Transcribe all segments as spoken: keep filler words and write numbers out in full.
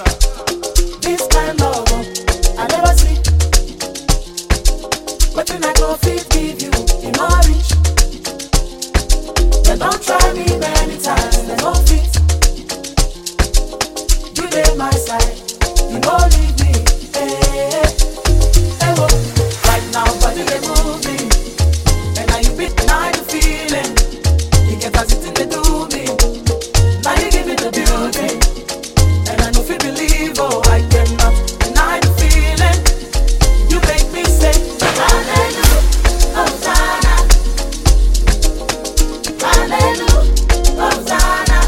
This kind of love I never see. But when I go fit give you, you know I reach. They don't try me many times, they don't fit. You dey my side, you know leave me. Hey, hey, hey, whoa. Right now, body they move me, and now you beat deny the feeling. You get as it they do me. Now you give me the beauty, and I know if you believe, oh I cannot deny the feeling. You make me say, hallelujah, Hosanna, hallelujah, Hosanna.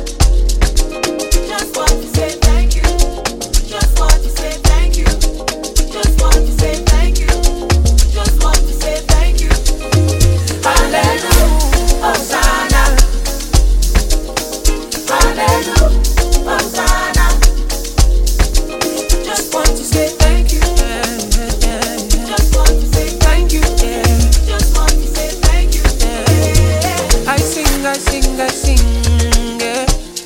Just want to say thank you. Just want to say thank you. Just want to say thank you. Just want to say thank you. Hallelujah, Hosanna. Hallelujah, Hosanna. Just want to say thank you. Just want to say thank you. Just want to say thank you. I sing, I sing, I sing, yeah.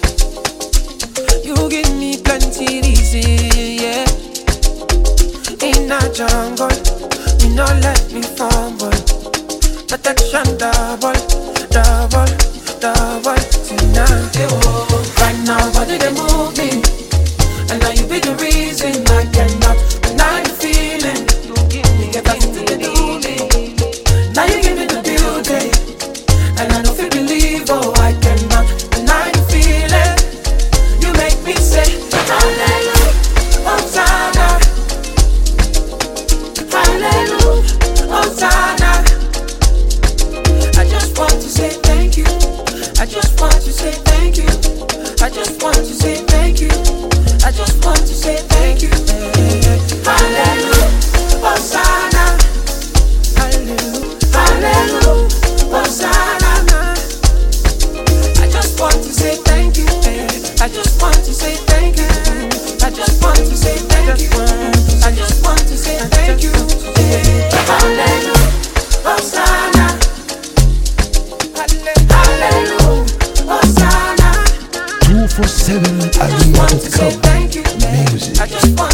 You give me plenty reason, yeah. In a jungle, you not let me fumble. Protection double, double, double tonight. Oh, right now, body they move me, and now you be the reason I cannot deny the feeling. You give me Get back to the do me. Now you give me the beauty, and I know if you believe, oh I cannot deny the feeling. You make me say, hallelujah, Hosanna, hallelujah, Hosanna. I just want to say thank you. I just want to say thank you. I just want to say thank you. I just want to say thank you. Hallelujah, Hosanna, hallelujah, hallelujah, Hosanna. I just want to say thank you. I just want to say thank you. I just want to say thank you. I just want to say thank you. Hallelujah, Hosanna, hallelujah, Hosanna. two four seven I just want to say Arena dot com thank you. Music. I just want